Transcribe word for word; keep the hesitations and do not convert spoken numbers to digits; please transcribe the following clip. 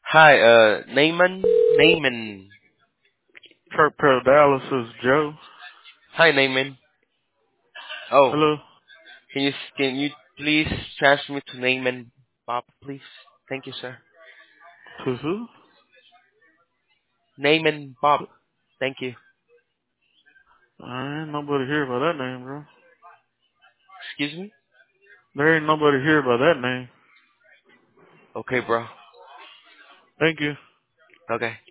Hi, uh, Naaman? Naaman. Kirk Dallas is Joe. Hi, Naaman. Oh, Hello. can you can you please transfer me to Naaman Pop, please? Thank you, sir. To who? Naaman Pop. Thank you. I ain't nobody here by that name, bro. Excuse me? There ain't nobody here by that name. Okay, bro. Thank you. Okay.